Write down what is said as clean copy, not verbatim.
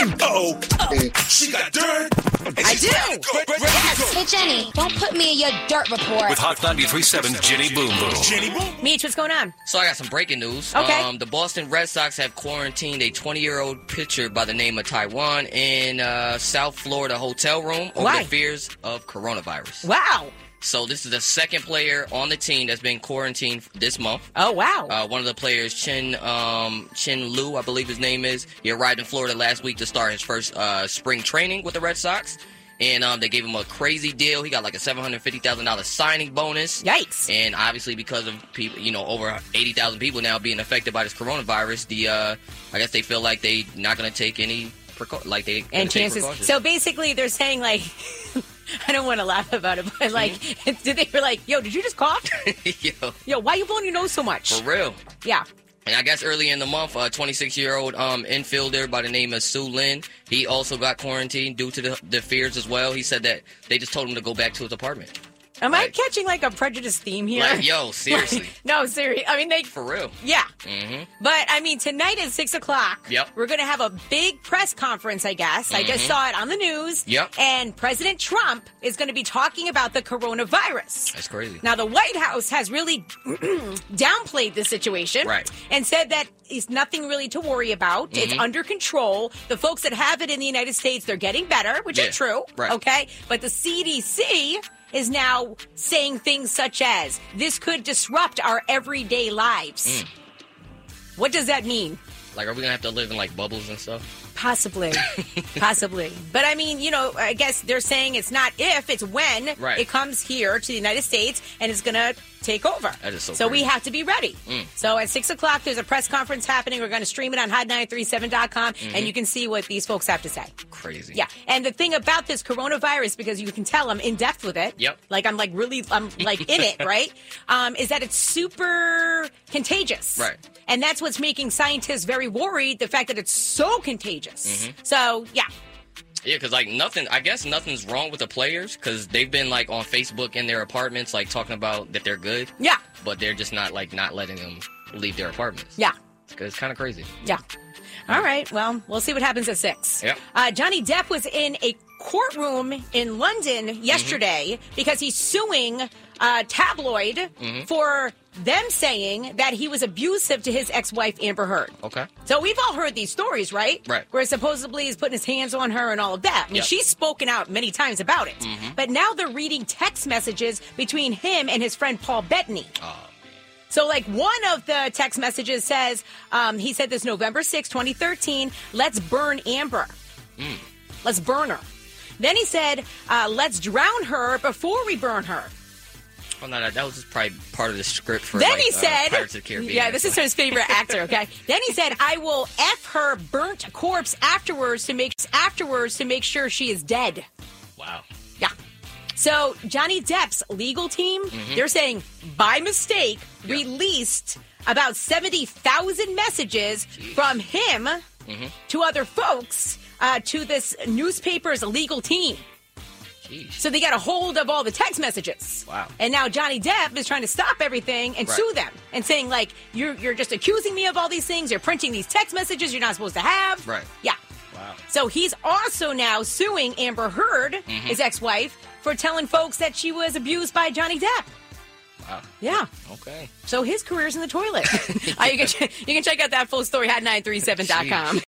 Uh-oh. She got dirt. I do. Yes. Hey, Jenny, don't put me in your dirt report. With Hot 93.7 Jenny Boom Boom. Jenny Boom. Meech, what's going on? So I got some breaking news. Okay. The Boston Red Sox have quarantined a 20-year-old pitcher by the name of Taiwan in South Florida hotel room over Why? the fears of coronavirus. Wow. So this is the second player on the team that's been quarantined this month. Oh, wow. One of the players, Chin Lu, I believe his name is. He arrived in Florida last week to start his first spring training with the Red Sox. And they gave him a crazy deal. He got like a $750,000 signing bonus. Yikes. And obviously because of people, over 80,000 people now being affected by this coronavirus, I guess they feel like they not going to take any chances. So basically they're saying like... I don't want to laugh about it, but like, they were like, yo, did you just cough? Yo, why you blowing your nose so much? For real. Yeah. And I guess early in the month, a 26-year-old infielder by the name of Su Lin, he also got quarantined due to the fears as well. He said that they just told him to go back to his apartment. Am I catching like a prejudice theme here? Like, yo, seriously. No, seriously. I mean, For real. Yeah. Mm-hmm. But, I mean, tonight at 6 o'clock, we're going to have a big press conference, I guess. Mm-hmm. I just saw it on the news. Yep. And President Trump is going to be talking about the coronavirus. That's crazy. Now, the White House has really downplayed the situation. Right. And said that it's nothing really to worry about. Mm-hmm. It's under control. The folks that have it in the United States, they're getting better, which is true. Right. Okay? But the CDC is now saying things such as, this could disrupt our everyday lives. What does that mean? Like, are we going to have to live in, like, bubbles and stuff? Possibly. Possibly. But, I mean, I guess they're saying it's not if, it's when it comes here to the United States, and it's going to take over. That is so crazy. We have to be ready. So at 6 o'clock, there's a press conference happening. We're going to stream it on hot937.com, and you can see what these folks have to say. Crazy. Yeah. And the thing about this coronavirus, because you can tell I'm in depth with it. Yep. Like, I'm like in it, right? Is that it's super contagious. Right. And that's what's making scientists very worried, the fact that it's so contagious. So, yeah. Yeah, because, like, I guess nothing's wrong with the players, because they've been, like, on Facebook in their apartments, like, talking about that they're good. Yeah. But they're just not letting them leave their apartments. Yeah. It's kind of crazy. Yeah. All right. Well, we'll see what happens at 6. Yep. Johnny Depp was in a courtroom in London yesterday because he's suing Tabloid for them saying that he was abusive to his ex-wife, Amber Heard. Okay. So we've all heard these stories, right? Right. Where supposedly he's putting his hands on her and all of that. I mean, she's spoken out many times about it. But now they're reading text messages between him and his friend Paul Bettany. So, like, one of the text messages says, he said this November 6, 2013, let's burn Amber. Let's burn her. Then he said, let's drown her before we burn her. Oh, no, that was just probably part of the script for then he said, Pirates of the Caribbean. Yeah, this is his favorite actor, okay? Then he said, I will F her burnt corpse afterwards to make sure she is dead. Wow. Yeah. So Johnny Depp's legal team, they're saying, by mistake, released about 70,000 messages from him to other folks to this newspaper's legal team. Jeez. So they got a hold of all the text messages. Wow. And now Johnny Depp is trying to stop everything and sue them and saying, like, you're just accusing me of all these things. You're printing these text messages you're not supposed to have. Right. Yeah. Wow. So he's also now suing Amber Heard, his ex-wife, for telling folks that she was abused by Johnny Depp. Wow. Yeah. Okay. So his career's in the toilet. You can check out that full story, hot937.com.